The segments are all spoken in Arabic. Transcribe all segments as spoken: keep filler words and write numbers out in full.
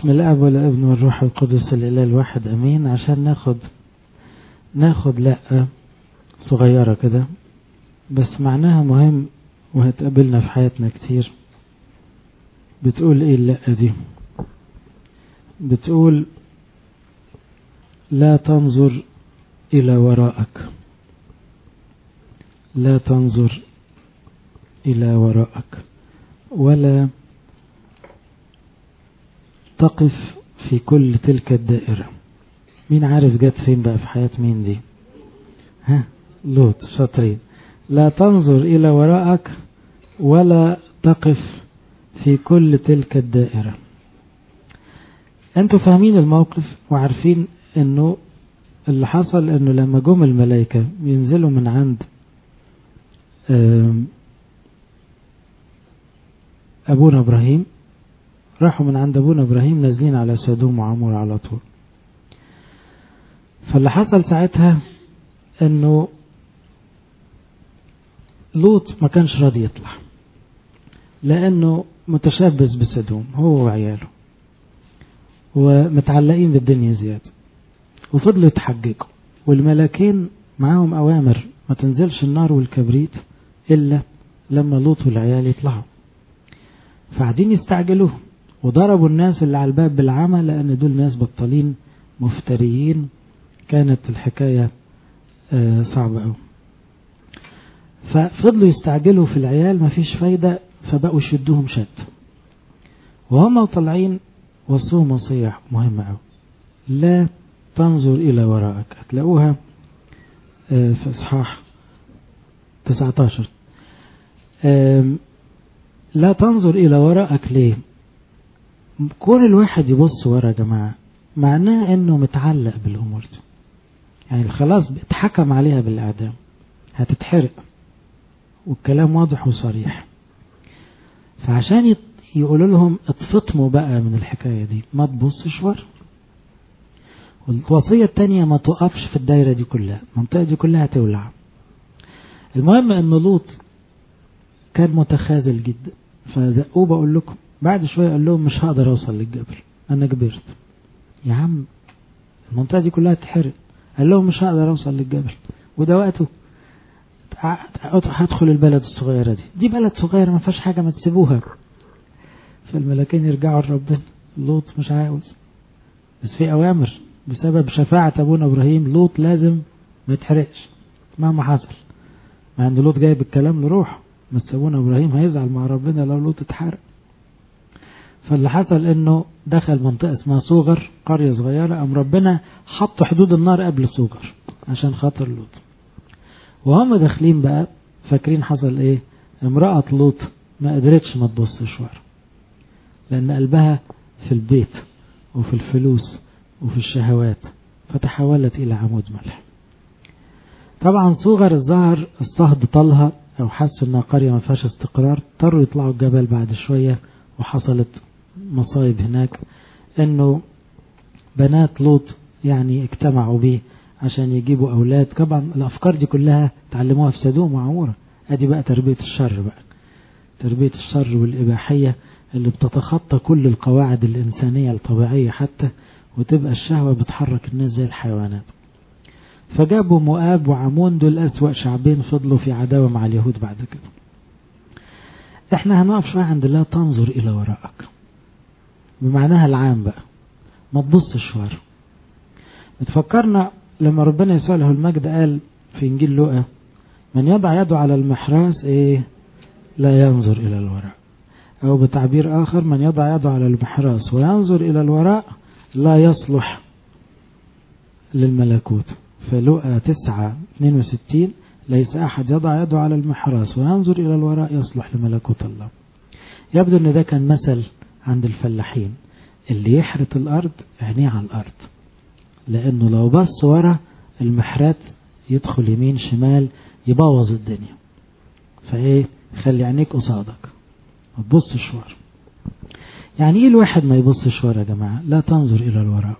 باسم الاب والابن والروح القدس الاله الواحد امين. عشان ناخد ناخد لقة صغيرة كده بس معناها مهم وهتقابلنا في حياتنا كتير. بتقول ايه اللقة دي؟ بتقول لا تنظر الى وراءك، لا تنظر الى وراءك ولا تقف في كل تلك الدائرة. مين عارف جت فين بقى في حياة مين دي؟ ها لوط، شاطرين. لا تنظر الى وراءك ولا تقف في كل تلك الدائرة. انتوا فاهمين الموقف وعارفين انه اللي حصل انه لما جم الملائكة ينزلوا من عند ابونا ابراهيم، راحوا من عند ابونا ابراهيم نازلين على سدوم وعمور على طول. فاللي حصل ساعتها انه لوط ما كانش راضي يطلع لانه متشبث بسدوم هو وعياله ومتعلقين بالدنيا زيادة، وفضلوا يتحججوا والملاكين معاهم اوامر ما تنزلش النار والكبريت الا لما لوط والعيال يطلعوا. فقاعدين يستعجلوه وضربوا الناس اللي على الباب بالعمى لان دول ناس بطالين مفتريين. كانت الحكاية صعبة قوي. ففضلوا يستعجلوا في العيال مفيش فايدة، فبقوا يشدوهم شد وهم طالعين. وصوهم وصية مهمة قوي، لا تنظر إلى وراءك. هتلاقوها في إصحاح تسعة عشر. لا تنظر إلى وراءك. ليه؟ كون الواحد يبص ورا يا جماعة معناه انه متعلق بالامور دي، يعني خلاص اتحكم عليها بالاعدام، هتتحرق والكلام واضح وصريح. فعشان يقولوا لهم اتفطموا بقى من الحكاية دي، ما تبصش ورا. والوصية التانية ما توقفش في الدايرة دي كلها، المنطقة دي كلها تولع. المهم ان لوط كان متخاذل جدا، فزقوه. بقول لكم بعد شوية قال لهم مش هقدر اوصل للجبل، انا كبرت. يا عم المنطقة دي كلها تحرق. قال لهم مش هقدر اوصل للجبل، وده وقته هدخل البلد الصغيرة دي دي بلد صغيرة ما فيهاش حاجة، ما تسيبوها. فالملاكين يرجعوا لربنا. لوط مش عاوز، بس في اوامر بسبب شفاعة ابونا ابراهيم لوط لازم ما يتحرقش مهما حصل. مع ان لوط جايب الكلام لروح، بس ابونا ابراهيم هيزعل مع ربنا لو لوط اتحرق. فاللي حصل انه دخل منطقة اسمها صوغر، قرية صغيرة. ام ربنا حط حدود النار قبل صوغر عشان خاطر لوط. وهم داخلين بقى فاكرين حصل ايه؟ امرأة لوط ما قدرتش ما تبصش ورا، لان قلبها في البيت وفي الفلوس وفي الشهوات، فتحولت الى عمود ملح. طبعا صوغر الظهر الصهد طالها او حس انها قرية ما فيهاش استقرار، اضطروا يطلعوا الجبل بعد شوية. وحصلت مصايب هناك، انه بنات لوط يعني اجتمعوا به عشان يجيبوا اولاد. طبعا الافكار دي كلها تعلموها في سدوم وعمورة. ادي بقى تربية الشر، بقى تربية الشر والاباحية اللي بتتخطى كل القواعد الانسانية الطبيعية حتى، وتبقى الشهوة بتحرك الناس زي الحيوانات. فجابوا مؤاب وعمون، دول اسوأ شعبين فضلوا في عداوة مع اليهود بعد كده. احنا هنقف شوية عند لا تنظر الى وراءك بمعناها العام بقى، ما تبصش ورا. بتفكرنا لما ربنا يسوع له المجد قال في انجيل لوقا من يضع يده على المحراث ايه؟ لا ينظر الى الوراء. او بتعبير اخر من يضع يده على المحراث وينظر الى الوراء لا يصلح للملكوت. فلوقا تسعة اثنين وستين ليس احد يضع يده على المحراث وينظر الى الوراء يصلح لملكوت الله. يبدو ان ده كان مثل عند الفلاحين اللي يحرث الارض عينيه على الارض، لانه لو بص ورا المحرات يدخل يمين شمال يبوظ الدنيا. فايه؟ خلي عينيك قصادك ما تبصش ورا. يعني ايه الواحد ما يبصش ورا يا جماعه؟ لا تنظر الى الوراء.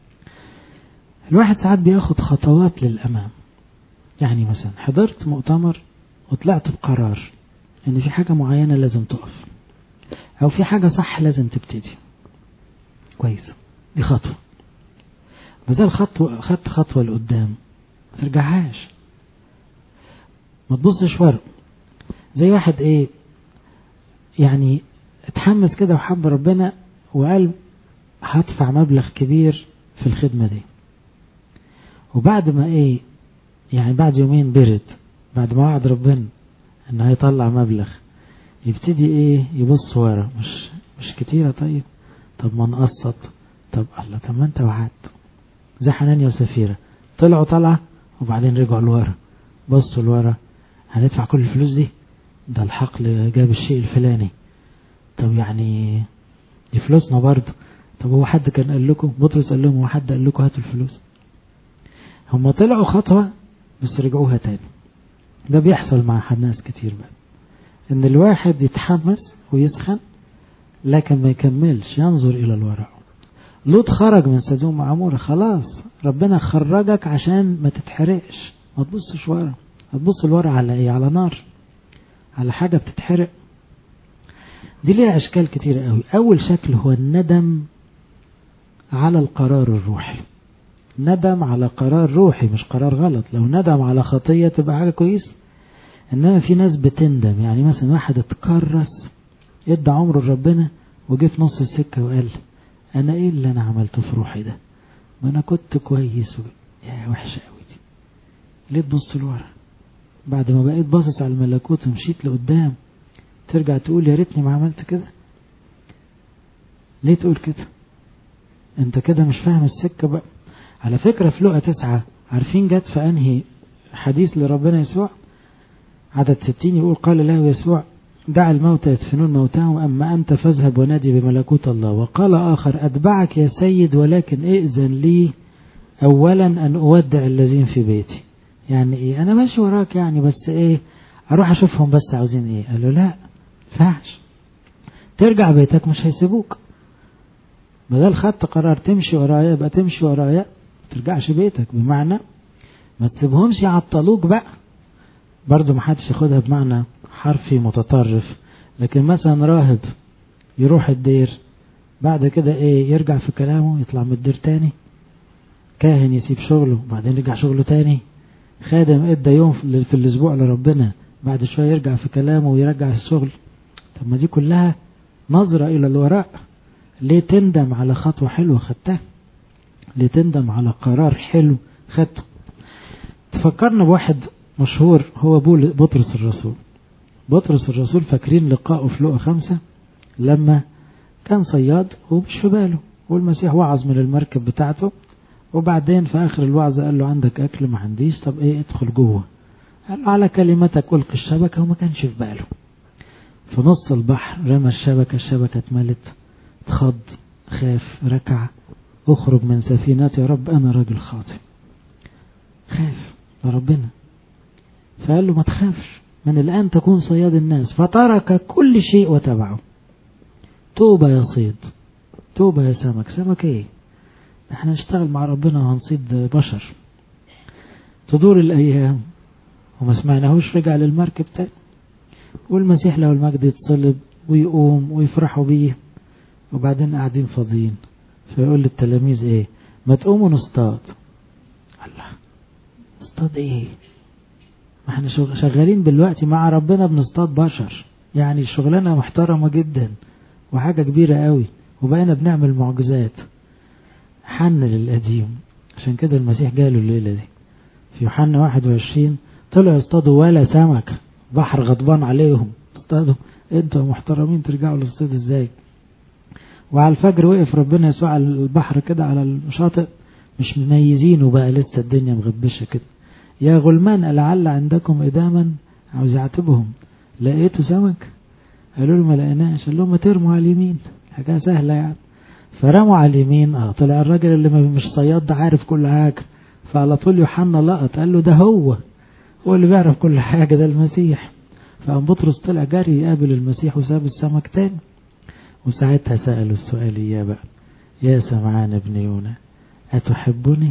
الواحد ساعات بياخد خطوات للامام. يعني مثلا حضرت مؤتمر وطلعت بقرار ان في حاجه معينه لازم تقف، او في حاجه صح لازم تبتدي. كويس، دي خطوة. بدل خطوة خدت خطوة لقدام ما ترجعهاش، ما تبصش ورا. زي واحد ايه يعني اتحمس كده وحب ربنا وقال هدفع مبلغ كبير في الخدمة دي، وبعد ما ايه يعني بعد يومين برد، بعد ما وعد ربنا ان هيطلع مبلغ، يبتدي ايه يبص ورا، مش مش كتيرة، طيب طب ما نقسط، طب الله، طب ما انت وعدت. زي حنانيا وسفيرة طلعوا طلعة وبعدين رجعوا لورا، بصوا لورا، هندفع كل الفلوس دي؟ ده الحقل جاب الشيء الفلاني، طب يعني دي فلوسنا برضه، طب هو حد كان قال لكم؟ بطرس قال لهم هو حد قال لكم هاتوا الفلوس؟ هم طلعوا خطوة بس رجعوها تاني. ده بيحصل مع ناس كتير بقى، ان الواحد يتحمس ويسخن لكن ما يكملش، ينظر الى الوراء. لوط خرج من سدوم وعمورة، خلاص ربنا خرجك عشان ما تتحرقش، ما تبصش ورا. هتبص لورا على ايه؟ على نار، على حاجة بتتحرق. دي ليها اشكال كتير قوي. اول شكل هو الندم على القرار الروحي، ندم على قرار روحي مش قرار غلط. لو ندم على خطية تبقى حاجة كويس، انما في ناس بتندم. يعني مثلا واحد اتكرس ادى عمره لربنا وجه في نص السكة وقال انا ايه اللي انا عملته في روحي ده، ما انا كنت كويس و... يا وحشة قوي دي. ليه تبص لورا بعد ما بقيت باصص على الملكوت ومشيت لقدام؟ ترجع تقول يا ريتني ما عملت كده؟ ليه تقول كده؟ انت كده مش فاهم السكة بقى. على فكرة في لقا تسعة عارفين جت في انهي حديث لربنا يسوع؟ عدد ستين يقول قال له يسوع دع الموتى يدفنون موتاهم أما أنت فاذهب ونادي بملكوت الله. وقال آخر أتبعك يا سيد ولكن ائذن لي أولا أن أودع الذين في بيتي. يعني إيه؟ أنا ماشي وراك يعني، بس إيه أروح أشوفهم بس عاوزين إيه. قال له لا فاحش، ترجع بيتك مش هيسيبوك. بدل خدت قرار تمشي ورايا يبقى تمشي ورايا، ترجعش بيتك. بمعنى ما تسيبهمش يعطلوك بقى. برضو ما حدش ياخدها بمعنى حرفي متطرف، لكن مثلا راهب يروح الدير بعد كده ايه يرجع في كلامه يطلع من الدير تاني، كاهن يسيب شغله بعدين يرجع شغله تاني، خادم ادى يوم في الاسبوع لربنا بعد شوية يرجع في كلامه ويرجع الشغل. طب ما دي كلها نظرة الى الوراء. ليه تندم على خطوة حلوة خدتها؟ ليه تندم على قرار حلو خدته؟ تفكرنا بواحد مشهور هو بطرس الرسول. بطرس الرسول فاكرين لقاءه في لقا خمسة لما كان صياد ومش في باله، والمسيح وعظ من المركب بتاعته، وبعدين في آخر الوعظ قال له عندك أكل؟ ما عنديش. طب إيه ادخل جوه. قال له على كلمتك ألقي الشبكة، وما كانش في باله. في نص البحر رمى الشبكة، الشبكة اتملت، اتخض، خاف، ركع، اخرج من سفينتي يا رب أنا راجل خاطئ. خاف لربنا، فقال له ما تخافش، من الآن تكون صياد الناس. فترك كل شيء وتبعه. توبة يا صيد، توبة يا سمك. سمك ايه؟ احنا نشتغل مع ربنا وهنصيد بشر. تدور الأيام وما سمعناهوش رجع للمركب تاني، والمسيح له المجد يتصلب ويقوم ويفرحوا بيه، وبعدين قاعدين فاضيين. فيقول للتلاميذ ايه؟ ما تقوموا نصطاد. الله، نصطاد ايه؟ ما احنا شغالين دلوقتي مع ربنا بنصطاد بشر، يعني شغلانة محترمة جدا وحاجة كبيرة قوي، وبقينا بنعمل معجزات. حن للقديم. عشان كده المسيح جاله الليلة دي في يوحنا واحد وعشرين طلعوا يصطادوا ولا سمك، بحر غضبان عليهم، اصطادوا انتوا محترمين ترجعوا للصيد ازاي؟ وعلى الفجر وقف ربنا يسوع على البحر كده على الشاطئ، مش مميزينه بقى لسه، الدنيا مغبشة كده. يا غلمان ألعل عندكم إداما؟ عاوز يعاتبهم. لقيتوا سمك؟ قالوا له ما لقيناش. قال لهم ما ترموا على اليمين، حاجة سهلة يعني. فرموا على اليمين، اه طلع الراجل اللي مش صياد ده عارف كل حاجة. فعلى طول يوحنا لقط، قال له ده هو هو اللي بيعرف كل حاجة، ده المسيح. فقام بطرس طلع جري يقابل المسيح وساب السمك تاني. وساعتها سألوا السؤال إياه بقى: يا سمعان ابن يونا أتحبني؟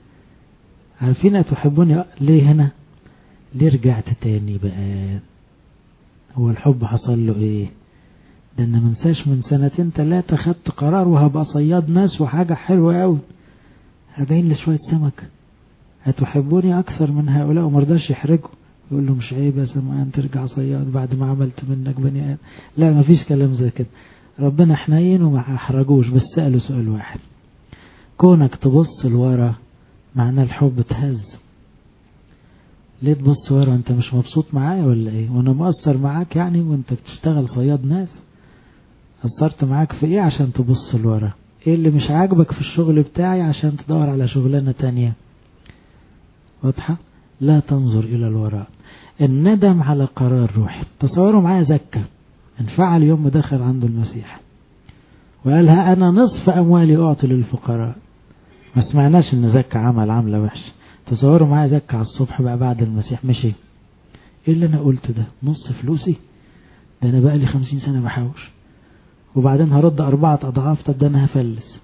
عارفين أتحبني ليه هنا؟ ليه رجعت تاني بقى؟ هو الحب حصل له ايه؟ ده أنا منساش من سنتين ثلاثة خدت قرار وهبقى صياد ناس وحاجة حلوة قوي، هبين لي شوية سمك، هتحبوني أكثر من هؤلاء، ومرضاش يحرجوا. يقول له مش عيب يا سمعان ترجع صياد بعد ما عملت منك بني آدم؟ لا، مفيش كلام زي كده. ربنا حنين وما أحرجوش، بس سأله سؤال واحد: كونك تبص لورا معناه الحب تهز. ليه تبص ورا؟ انت مش مبسوط معايا ولا ايه؟ وانا مقصر معاك يعني وانت بتشتغل صياد ناس؟ قصرت معاك في ايه عشان تبص لورا؟ ايه اللي مش عاجبك في الشغل بتاعي عشان تدور على شغلانة تانية؟ واضحة؟ لا تنظر الى الوراء. الندم على قرار روحي. تصوروا معايا زكا انفعل يوم ما دخل عنده المسيح وقالها انا نصف اموالي اعطي للفقراء. ما سمعناش ان زكا عمل عملة وحشة. تصوروا معايا زكا على الصبح بقى بعد المسيح مشي: ايه اللي انا قلت ده؟ نص فلوسي؟ ده انا بقى لي خمسين سنة بحوش وبعدين هرد اربعة اضعاف، طب ده انا هفلس.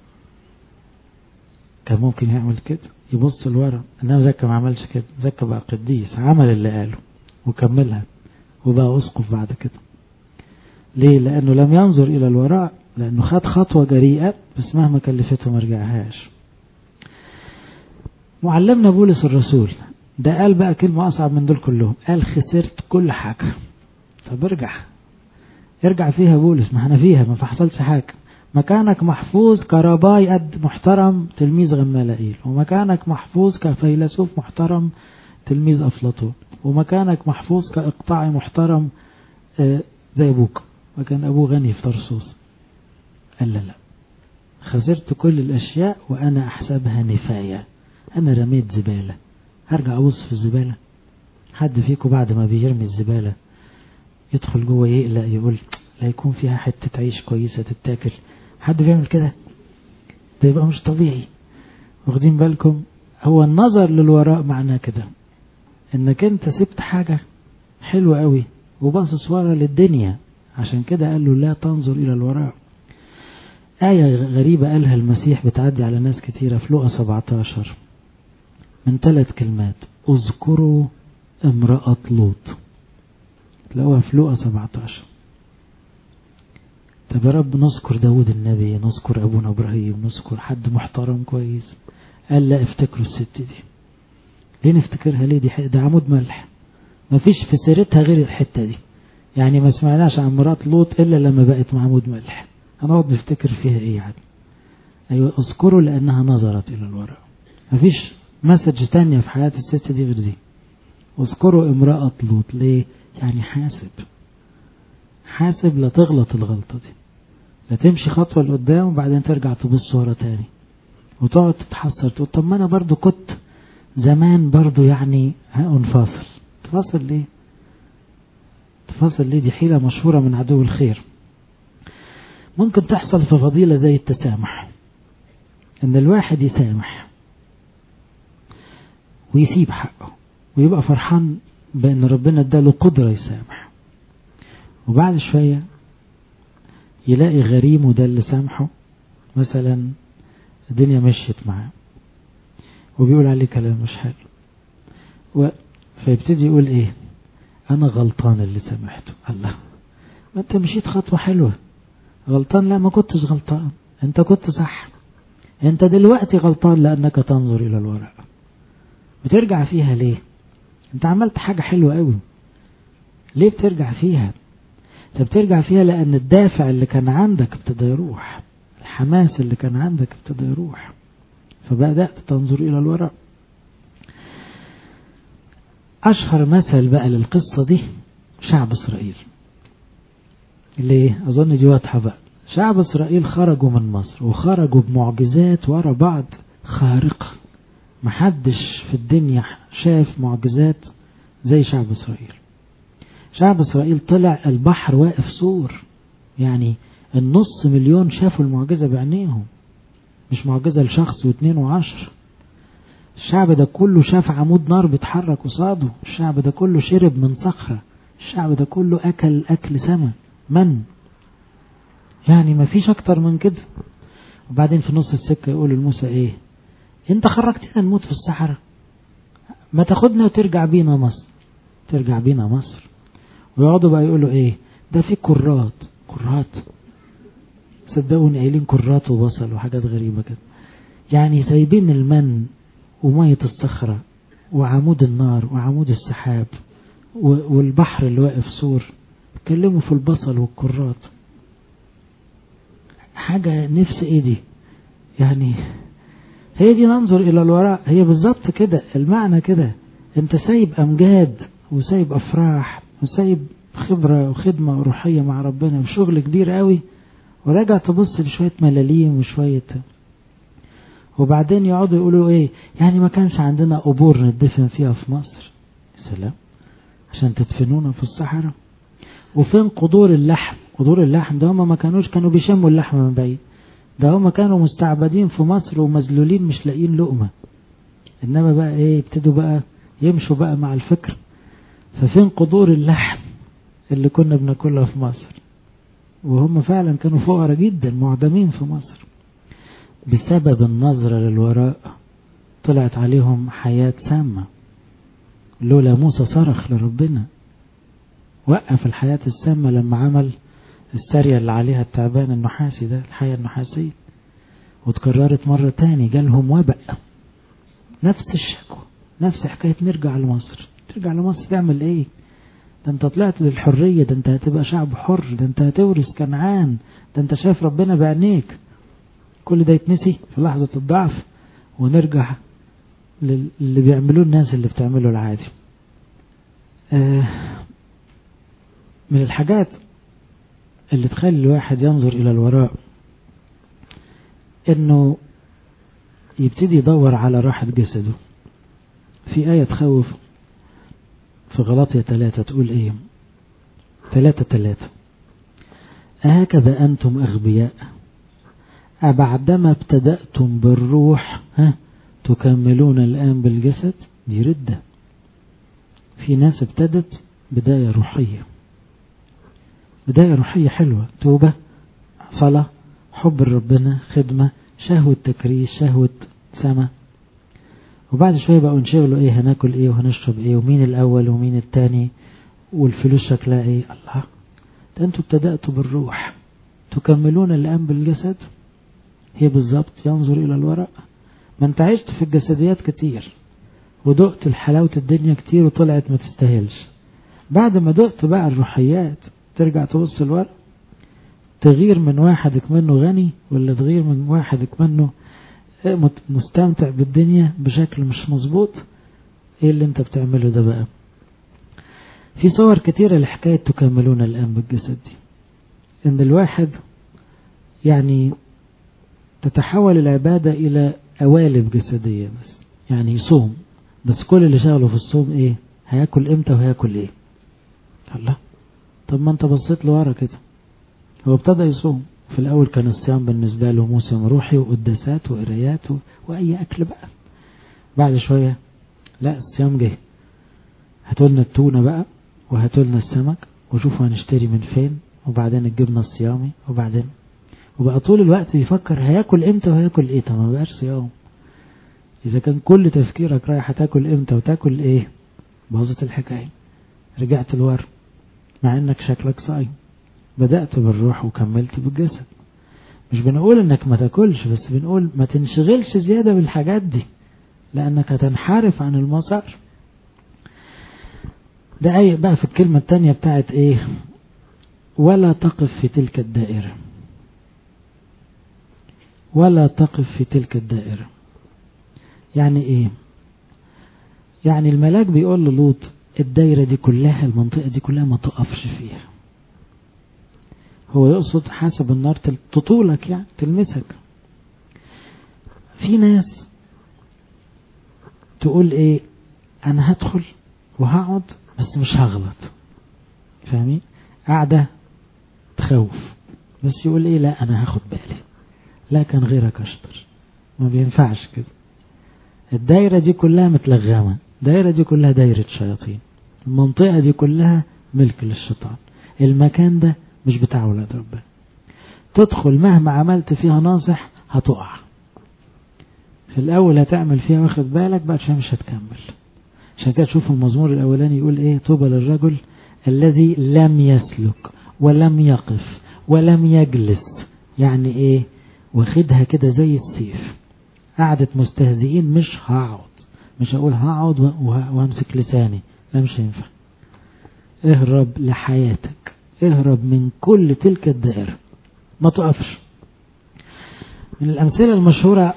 كان ممكن يعمل كده، يبص لورا. انما زكا ما عملش كده. زكا بقى قديس، عمل اللي قاله وكملها وبقى اسقف بعد كده. ليه؟ لانه لم ينظر الى الوراء، لانه خد خطوة جريئة بس مهما كلفته ما رجعهاش. معلمنا بولس الرسول ده قال بقى كلمة أصعب من دول كلهم، قال خسرت كل حاجة. طب ارجع ارجع فيها بولس، ما احنا فيها ما فحصلش حاجة. مكانك محفوظ كرباي قد محترم تلميذ غمالائيل، ومكانك محفوظ كفيلسوف محترم تلميذ أفلاطون، ومكانك محفوظ كإقطاعي محترم زي أبوك، وكان أبوه غني في طرسوس. قال لا لا، خسرت كل الأشياء وأنا أحسبها نفاية. أنا رميت زبالة، هرجع أبص في الزبالة؟ حد فيكم بعد ما بيرمي الزبالة يدخل جوه يقلق يقول لا يكون فيها حتة عيش كويسة تتاكل؟ حد بيعمل كده؟ ده يبقى مش طبيعي. واخدين بالكم؟ هو النظر للوراء معناه كده، انك انت سبت حاجة حلوة قوي وباصص ورا للدنيا. عشان كده قال له لا تنظر إلى الوراء. آية غريبة قالها المسيح بتعدي على ناس كتيرة في لوقا سبعتاشر من ثلاث كلمات: اذكروا امرأة لوط. تلاقوها في لوقا سبعتاشر. طب يا رب نذكر داود النبي، نذكر أبونا إبراهيم، نذكر حد محترم كويس. قال لا، افتكروا الست دي. ليه نفتكرها؟ ليه؟ دي ده عمود ملح، مفيش في سيرتها غير الحتة دي. يعني ما سمعناش عن مرات لوط إلا لما بقت عمود ملح. هنقعد نفتكر فيها ايه يعني؟ ايوه اذكروا لانها نظرت الى الوراء. مفيش مسج تانية في حياة الست دي غير دي. اذكروا امرأة لوط. ليه؟ يعني حاسب حاسب لا تغلط الغلطة دي، لا تمشي خطوة لقدام وبعدين ترجع تبص ورا تاني وتقعد تتحسر تقول طب ما انا برضو كنت زمان برضو يعني انفاصل. تفاصل ليه؟ تفاصل ليه؟ دي حيلة مشهورة من عدو الخير. ممكن تحصل في فضيلة زي التسامح، ان الواحد يسامح ويسيب حقه ويبقى فرحان بان ربنا اداله قدرة يسامح، وبعد شوية يلاقي غريمه ده اللي سامحه مثلا الدنيا مشيت معاه وبيقول عليه كلام مش حلو، و... فيبتدي يقول ايه؟ انا غلطان اللي سامحته. الله، ما انت مشيت خطوة حلوة. غلطان؟ لا، ما كنتش غلطان، انت كنت صح. انت دلوقتي غلطان لانك تنظر الى الوراء. بترجع فيها ليه؟ انت عملت حاجة حلوة قوي، ليه بترجع فيها؟ انت بترجع فيها لان الدافع اللي كان عندك ابتدى يروح، الحماس اللي كان عندك ابتدى يروح، فبدأت تنظر الى الوراء. اشهر مثل بقى للقصة دي شعب اسرائيل. ليه؟ اظن دي واضحة بقى. شعب اسرائيل خرجوا من مصر وخرجوا بمعجزات ورا بعض خارقة، محدش في الدنيا شاف معجزات زي شعب اسرائيل. شعب اسرائيل طلع البحر واقف سور، يعني النص مليون شافوا المعجزة بعينيهم، مش معجزة لشخص واثنين وعشر. الشعب ده كله شاف عمود نار بيتحرك قصاده، الشعب ده كله شرب من صخرة، الشعب ده كله أكل أكل سما من، يعني ما فيش أكتر من كده. وبعدين في نص السكة يقول لموسى ايه؟ انت خرجتنا نموت في الصحراء، ما تاخدنا وترجع بينا مصر. ترجع بينا مصر؟ ويقعدوا بقى يقولوا ايه؟ ده في كرات، كرات، صدقوني قايلين كرات وبصل وحاجات غريبة كده. يعني سايبين المن ومية الصخرة وعمود النار وعمود السحاب والبحر اللي واقف سور، اتكلموا في البصل والكرات. حاجة نفس ايه دي يعني. هي دي ننظر الى الوراء، هي بالظبط كده المعنى كده. انت سايب امجاد وسايب افراح وسايب خبرة وخدمة روحية مع ربنا وشغل كبير قوي، وراجع تبص لشوية ملاليم وشوية، وبعدين يقعدوا يقولوا ايه يعني ما كانش عندنا قبور ندفن فيها في مصر. سلام، عشان تدفنونا في الصحراء؟ وفين قدور اللحم؟ قدور اللحم ده هم ما كانوش، كانوا بيشموا اللحم من بعيد، ده هم كانوا مستعبدين في مصر ومذلولين مش لاقيين لقمة. انما بقى ايه، ابتدوا بقى يمشوا بقى مع الفكر. ففين قدور اللحم اللي كنا بناكلها في مصر؟ وهم فعلا كانوا فقراء جدا معدمين في مصر. بسبب النظرة للوراء طلعت عليهم حياة سامة. لولا موسى صرخ لربنا وقف الحياة السامة لما عمل السارية اللي عليها التعبان النحاسي ده، الحياة النحاسية، وتكررت مرة تاني جالهم وباء. نفس الشكوى، نفس حكاية نرجع لمصر. ترجع لمصر تعمل ايه؟ ده انت طلعت للحرية، ده انت هتبقى شعب حر، ده انت هتورث كنعان، ده انت شايف ربنا بعينيك. كل ده يتنسي في لحظة الضعف ونرجع اللي بيعملوه الناس اللي بتعمله العادي. آه من الحاجات اللي تخلي الواحد ينظر إلى الوراء إنه يبتدي يدور على راحة جسده. في آية تخوف في غلاطية ثلاثة تقول إيه؟ ثلاثة ثلاثة أهكذا أنتم أغبياء أبعدما ابتدأتم بالروح ها تكملون الآن بالجسد. دي ردة. في ناس ابتدت بداية روحية، بداية روحية حلوة، توبة، صلاة، حب ربنا، خدمة، شهوة تكريس، شهوة سما، وبعد شوية بقوا نشغلوا ايه، هناكل ايه وهنشرب ايه ومين الاول ومين التاني والفلوس شكلها ايه. الله، ده انتوا ابتدأتوا بالروح تكملون الآن بالجسد. هي بالظبط ينظر إلى الوراء. ما انت عشت في الجسديات كتير ودقت الحلاوة الدنيا كتير وطلعت ما تستاهلش. بعد ما دقت بقى الروحيات ترجع تبص الوراء، تغير من واحدك منه غني ولا تغير من واحدك منه مستمتع بالدنيا بشكل مش مظبوط. ايه اللي انت بتعمله ده بقى؟ في صور كتيرة لحكاية تكملون الآن بالجسد دي، ان الواحد يعني تتحول العبادة الى قوالب جسدية بس. يعني يصوم بس كل اللي شغله في الصوم ايه؟ هياكل امتى وهياكل ايه. الله، طب ما انت بصيت لورا كده. هو ابتدى يصوم في الاول كان الصيام بالنسبة له موسم روحي وقداسات وقرايات واي اكل بقى. بعد شوية لا، الصيام جه، هاتولنا التونة بقى وهاتولنا السمك وشوفوا هنشتري من فين، وبعدين الجبنة الصيامي، وبعدين وبقى طول الوقت بيفكر هياكل امتى وهياكل ايه. طب ما بقاش صيام اذا كان كل تفكيرك رايح هتاكل امتى وتاكل ايه. باظت الحكاية، رجعت لورا مع انك شكلك صايم. بدأت بالروح وكملت بالجسد. مش بنقول انك ما تاكلش، بس بنقول ما تنشغلش زيادة بالحاجات دي لانك هتنحرف عن المسار. ده ايه بقى في الكلمة التانية بتاعت ايه؟ ولا تقف في تلك الدائرة. ولا تقف في تلك الدائرة يعني ايه؟ يعني الملاك بيقول للوط الدائرة دي كلها، المنطقة دي كلها ما تقفش فيها. هو يقصد حسب النار تطولك يعني تلمسك. في ناس تقول ايه، انا هدخل وهقعد بس مش هغلط. فاهمين؟ قاعدة تخوف بس يقول ايه، لا انا هاخد بالي. لا، كان غيرك اشطر. ما بينفعش كده. الدايرة دي كلها متلغمة، الدايرة دي كلها دايرة شياطين، المنطقة دي كلها ملك للشيطان. المكان ده مش بتاع ولاد ربنا. تدخل مهما عملت فيها ناصح هتقع. في الاول هتعمل فيها واخد بالك، بعد شوية مش هتكمل. عشان كده تشوف المزمور الاولاني يقول ايه، طوبى للرجل الذي لم يسلك ولم يقف ولم يجلس. يعني ايه؟ واخدها كده زي السيف، قعدة مستهزئين. مش هقعد، مش هقول هقعد وهمسك لساني، لا مش هينفع. اهرب لحياتك، اهرب من كل تلك الدائرة، ما تقفش. من الأمثلة المشهورة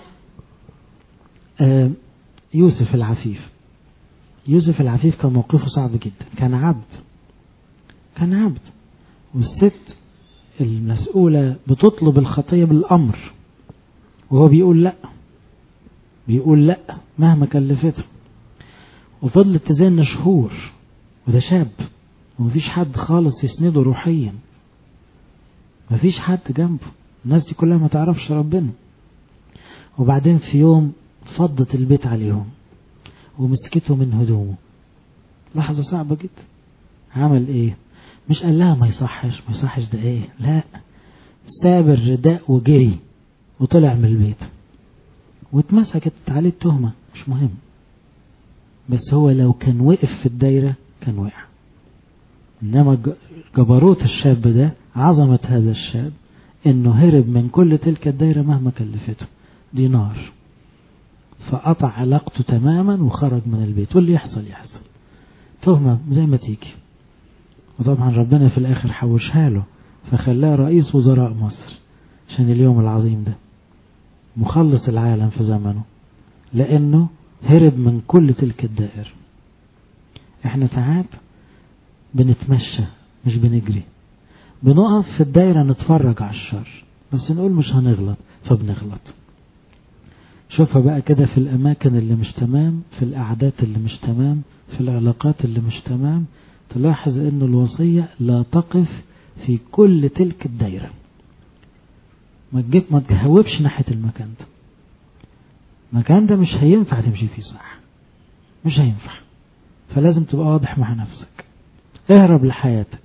يوسف العفيف. يوسف العفيف كان موقفه صعب جدا، كان عبد كان عبد والست المسؤولة بتطلب الخطية بالأمر، وهو بيقول لا، بيقول لا مهما كلفته. وفضلت تزن شهور، وده شاب ومفيش حد خالص يسنده روحيا، مفيش حد جنبه، الناس دي كلها ما تعرفش ربنا. وبعدين في يوم فضت البيت عليهم ومسكته من هدومه. لحظة صعبة جدا. عمل ايه؟ مش قال لها ما يصحش ما يصحش ده ايه، لا، ساب الرداء وجري وطلع من البيت، واتمسكت عليه التهمة. مش مهم، بس هو لو كان وقف في الدايرة كان وقع. انما جبروت الشاب ده، عظمة هذا الشاب، انه هرب من كل تلك الدايرة مهما كلفته. دي نار، فقطع علاقته تماما وخرج من البيت. واللي يحصل يحصل، تهمة زي ما تيجي. وطبعا ربنا في الاخر حوشها له، فخلاه رئيس وزراء مصر عشان اليوم العظيم ده، مخلص العالم في زمنه، لانه هرب من كل تلك الدائرة. احنا ساعات بنتمشى مش بنجري، بنقف في الدائرة نتفرج على الشر، بس نقول مش هنغلط فبنغلط. شوفها بقى كده في الأماكن اللي مش تمام، في الأعداد اللي مش تمام، في العلاقات اللي مش تمام، تلاحظ أن الوصية لا تقف في كل تلك الدائرة. ما تجيب ما تهوبش ناحية المكان ده، المكان ده مش هينفع تمشي فيه صح، مش هينفع. فلازم تبقى واضح مع نفسك. اهرب لحياتك،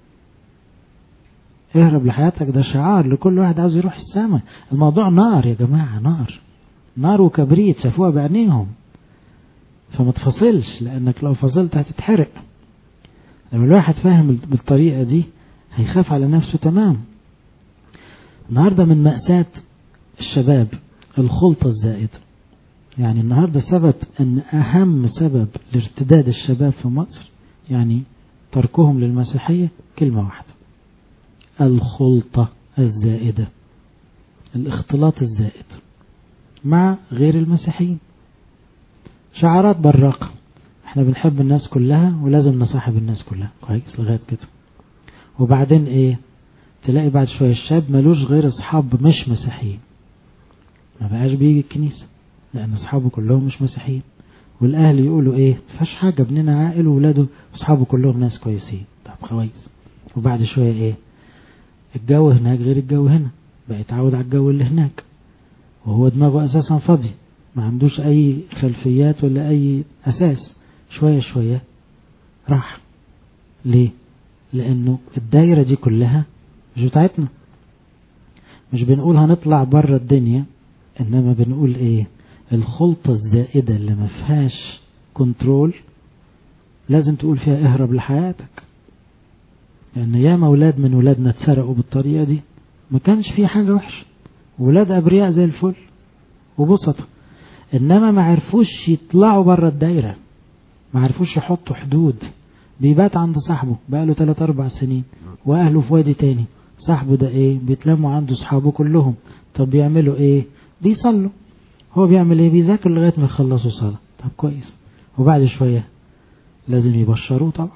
اهرب لحياتك. ده شعار لكل واحد عاوز يروح السماء. الموضوع نار يا جماعة، نار نار وكبريت، شافوها بعينيهم. فما تفصلش، لأنك لو فصلت هتتحرق. لما الواحد فاهم بالطريقة دي هيخاف على نفسه تمام. النهاردة من مأساة الشباب الخلطة الزائدة. يعني النهاردة سبب أن أهم سبب لارتداد الشباب في مصر، يعني تركهم للمسيحية، كلمة واحدة: الخلطة الزائدة، الاختلاط الزائد مع غير المسيحيين. شعارات براقة، احنا بنحب الناس كلها ولازم نصاحب الناس كلها، كويس لغاية كده. وبعدين ايه؟ تلاقي بعد شوية الشاب ملوش غير اصحاب مش مسيحيين، ما بقاش بيجي الكنيسة لان اصحابه كلهم مش مسيحيين. والاهل يقولوا ايه؟ مفيش حاجة، ابننا عاقل وولاده اصحابه كلهم ناس كويسين. طب كويس. وبعد شوية ايه؟ الجو هناك غير الجو هنا، بقى يتعود على الجو اللي هناك، وهو دماغه اساسا فاضي، ما عندوش اي خلفيات ولا اي اساس. شوية شوية راح. ليه؟ لانه الدايرة دي كلها مش بتاعتنا. مش بنقول هنطلع بره الدنيا، انما بنقول ايه؟ الخلطة الزائدة اللي ما فيهاش كنترول لازم تقول فيها اهرب لحياتك. لان يا مولاد من ولادنا اتسرقوا بالطريقة دي، ما كانش فيه حاجة وحشة، ولاد ابرياء زي الفل وبسطة، انما ما عرفوش يطلعوا بره الدايرة، ما عرفوش يحطوا حدود. بيبات عند صاحبه بقاله ثلاث اربع سنين، واهله في وادي تاني. صاحبه ده ايه؟ بيتلموا عنده صحابه كلهم. طب بيعملوا ايه؟ بيصلوا. هو بيعمل ايه؟ بيذاكر لغاية ما يخلصوا صلاة. طب كويس. وبعد شوية لازم يبشروه طبعا،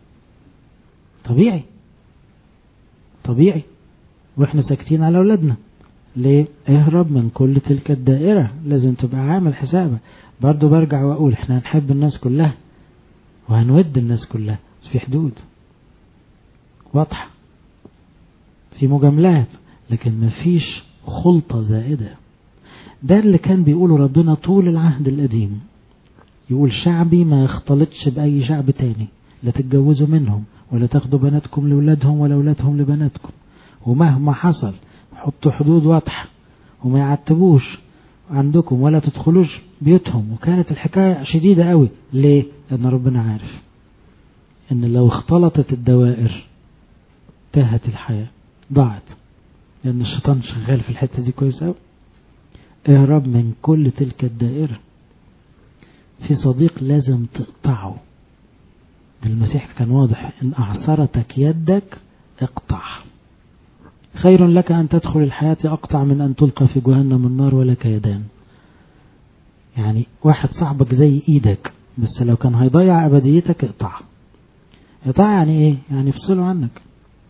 طبيعي طبيعي. واحنا ساكتين على اولادنا ليه؟ اهرب من كل تلك الدائرة. لازم تبقى عامل حسابك. برضو برجع واقول احنا هنحب الناس كلها وهنود الناس كلها، بس في حدود واضحة، في مجاملات، لكن مفيش خلطة زائدة. ده اللي كان بيقوله ربنا طول العهد القديم. يقول شعبي ما يختلطش بأي شعب تاني، لا تتجوزوا منهم ولا تاخدوا بناتكم لولادهم ولا ولادهم لبناتكم. ومهما حصل حطوا حدود واضحة، وما يعتبوش عندكم ولا تدخلوش بيوتهم. وكانت الحكاية شديدة قوي. ليه؟ لأن ربنا عارف ان لو اختلطت الدوائر تاهت الحياة. ضاعت، لأن الشيطان شغال في الحتة دي كويس أوي. اهرب من كل تلك الدائرة. في صديق لازم تقطعه. المسيح كان واضح، إن أعصرتك يدك اقطع. خير لك أن تدخل الحياة أقطع من أن تلقى في جهنم النار ولك يدان. يعني واحد صاحبك زي إيدك، بس لو كان هيضيع أبديتك اقطع. اقطع يعني إيه؟ يعني افصله عنك،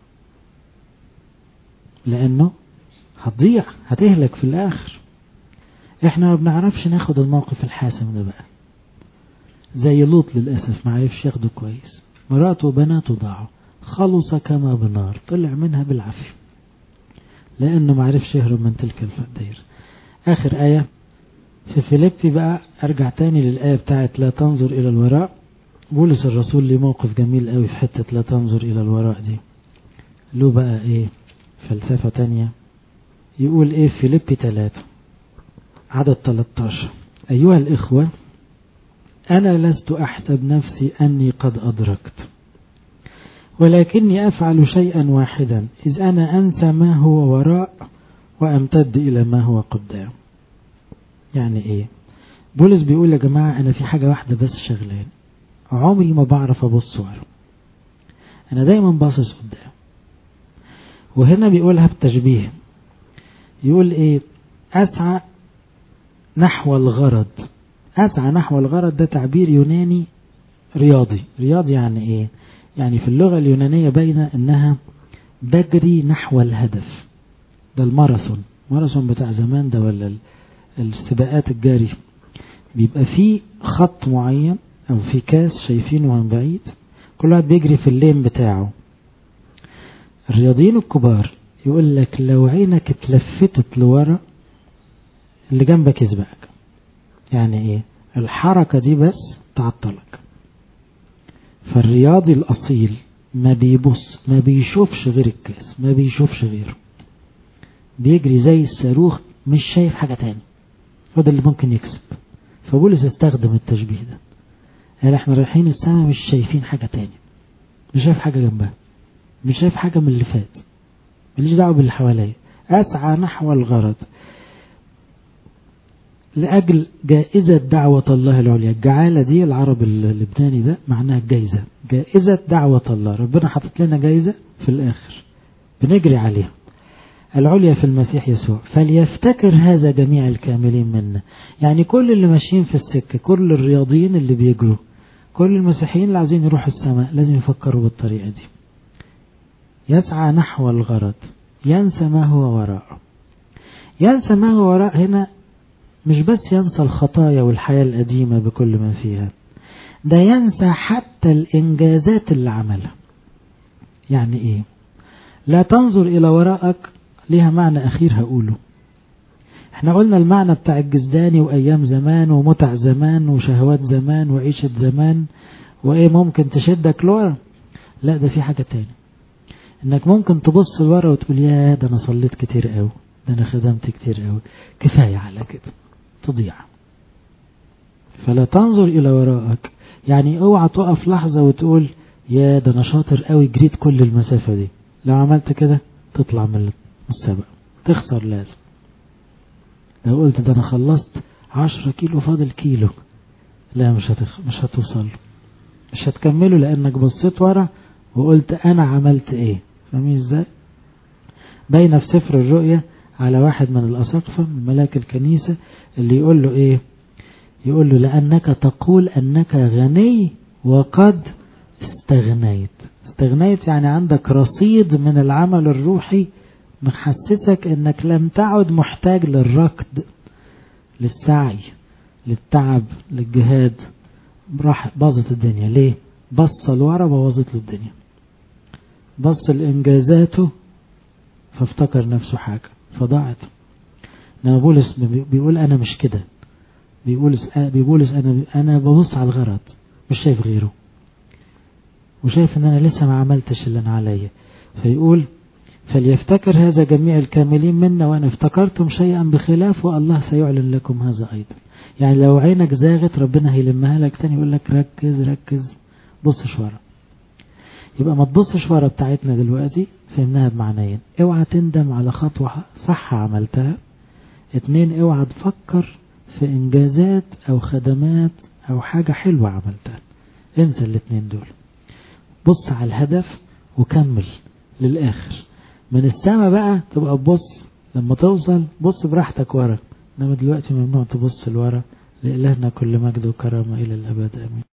لأنه هتضيع، هتهلك في الآخر. احنا ما بنعرفش ناخد الموقف الحاسم ده بقى، زي لوط للأسف ما عرفش ياخده كويس. مراته وبناته ضاعوا، خلص كما بنار، طلع منها بالعافية لأنه ما عرفش يهرب من تلك الدائرة. آخر آية في فيليبي بقى، أرجع تاني للآية بتاعت لا تنظر إلى الوراء. بولس الرسول ليه موقف جميل قوي في حتة لا تنظر إلى الوراء دي، له بقى إيه فلسفة تانية. يقول إيه في فيليبي ثلاثة عدد ثلاثة عشر: أيها الإخوة، أنا لست أحسب نفسي أني قد أدركت، ولكني أفعل شيئا واحدا، إذ أنا أنسى ما هو وراء وأمتد إلى ما هو قدام. يعني إيه؟ بولس بيقول يا جماعة أنا في حاجة واحدة بس شغلان، عمري ما بعرف أبص ورا، أنا دايما باصص قدام. وهنا بيقولها بتشبيه، يقول إيه؟ أسعى نحو الغرض. أسعى نحو الغرض ده تعبير يوناني رياضي. رياضي يعني إيه؟ يعني في اللغة اليونانية باينة إنها بجري نحو الهدف. ده الماراثون، الماراثون بتاع زمان ده، ولا السباقات الجاري، بيبقى فيه خط معين أو في كاس شايفينه من بعيد، كل واحد بيجري في اللين بتاعه. الرياضيين الكبار يقول لك لو عينك اتلفتت لورا اللي جنبك يسبقك. يعني ايه؟ الحركة دي بس تعطلك. فالرياضي الأصيل ما بيبص، ما بيشوفش غير الكاس، ما بيشوفش غيره، بيجري زي الصاروخ، مش شايف حاجة تاني، فده اللي ممكن يكسب. فبولس استخدم التشبيه ده، قال احنا رايحين السماء مش شايفين حاجة تاني، مش شايف حاجة جنبها، مش شايف حاجة من اللي فات، ماليش دعوة باللي حواليا. أسعى نحو الغرض لأجل جائزة دعوة الله العليا. الجعالة دي العرب اللبناني ده معناها الجائزة، جائزة دعوة الله. ربنا حطت لنا جائزة في الآخر بنجري عليها، العليا في المسيح يسوع. فليفتكر هذا جميع الكاملين منا. يعني كل اللي ماشيين في السكة، كل الرياضيين اللي بيجروا، كل المسيحيين اللي عايزين يروحوا السماء لازم يفكروا بالطريقة دي. يسعى نحو الغرض، ينسى ما هو وراء. ينسى ما هو وراء هنا مش بس ينسى الخطايا والحياة القديمة بكل ما فيها، ده ينسى حتى الإنجازات اللي عملها. يعني إيه؟ لا تنظر إلى وراءك ليها معنى أخير هقوله. احنا قلنا المعنى بتاع الجزداني وأيام زمان ومتع زمان وشهوات زمان وعيشة زمان وإيه ممكن تشدك لورا. لا، ده في حاجة تاني، انك ممكن تبص لورا وتقول يا ده انا صليت كتير قوي، ده انا خدمت كتير قوي، كفاية على كده، تضيع. فلا تنظر الى وراءك، يعني اوعى تقف لحظة وتقول يا ده انا شاطر قوي جريت كل المسافة دي. لو عملت كده تطلع من السبق، تخسر لازم. لو قلت ده انا خلصت عشرة كيلو فاضل كيلو، لا مش هتخ... مش هتوصل، مش هتكمله، لانك بصيت ورا وقلت انا عملت ايه. فاهمين ازاي؟ باينه في سفر الرؤيا على واحد من الاساقفه من ملاك الكنيسه اللي يقول له ايه؟ يقول له لانك تقول انك غني وقد استغنيت. استغنيت يعني عندك رصيد من العمل الروحي محسسك انك لم تعد محتاج للركض، للسعي، للتعب، للجهاد. راح باظت الدنيا. ليه؟ بص لورا بوظت له الدنيا، بص لإنجازاته فافتكر نفسه حاجة فضاعت. انما بولس بيقول انا مش كده، بيقولس بيقولس انا انا ببص على الغرض، مش شايف غيره، وشايف ان انا لسه ما عملتش اللي انا عليا. فيقول فليفتكر هذا جميع الكاملين منا، وانا افتكرتم شيئا بخلاف والله سيعلن لكم هذا ايضا. يعني لو عينك زاغت ربنا هيلمها لك تاني، يقول لك ركز ركز، بصش ورا. يبقى ما تبصش ورا بتاعتنا دلوقتي، فهمناها بمعنيين. اوعى تندم على خطوة صح عملتها. اتنين، اوعى تفكر في انجازات او خدمات او حاجة حلوة عملتها. انسى الاتنين دول. بص على الهدف وكمل للآخر. من السما بقى تبقى تبص، لما توصل بص براحتك ورا، انما دلوقتي ممنوع تبص لورا. لإلهنا كل مجد وكرامة إلى الأبد آمين.